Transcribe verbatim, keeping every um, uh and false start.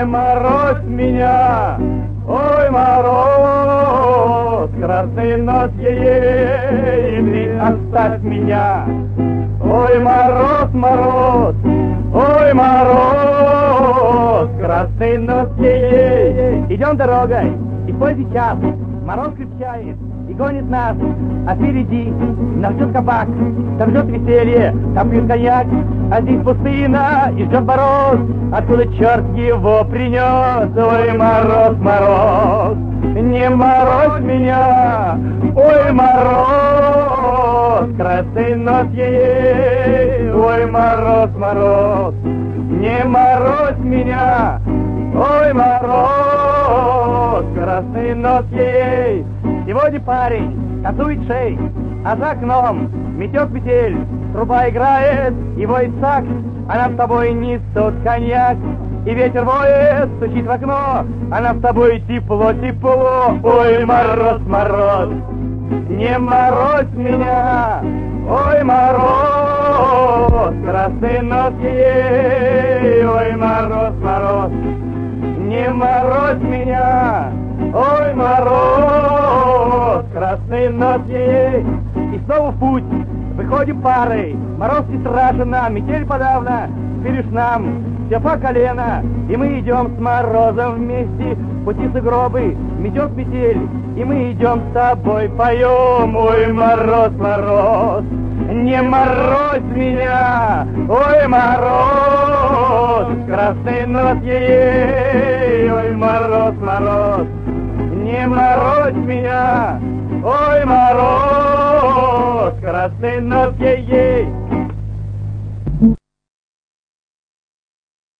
Не морозь меня, ой, мороз, красный нос ей, ты оставь меня. Ой, мороз, мороз, ой, мороз, красный нос ей. Идем дорогой, и поздний час, мороз крепчает и гонит нас, а впереди нас ждет кабак, там ждет веселье, там пьют коньяк, а здесь пустына и ждет мороз, откуда черт его принес. Ой, мороз, мороз, не морозь меня, ой, мороз, красный нос ей. Ой, мороз, мороз, не морозь меня, ой, мороз, красный нос ей. Сегодня парень косует шеи, а за окном метет метель, труба играет и воет сакс, а нам с тобой несут коньяк. И ветер воет, стучит в окно, а нам с тобой тепло, тепло. Ой, мороз, мороз, не морозь меня, ой, мороз, красный нос ей. Ой, мороз, мороз, не морозь меня, ой, мороз, красный нос ей. И снова в путь, выходим парой, мороз не страшен нам, метель подавно, теперь уж нам все по колено, и мы идем с морозом вместе, пути сугробы, метет метель, и мы идем с тобой, поем. Ой, мороз, мороз, не морозь меня, ой, мороз, красный нос ей. Ой, мороз, мороз, не морозь меня, ой, мороз, красный нос ей.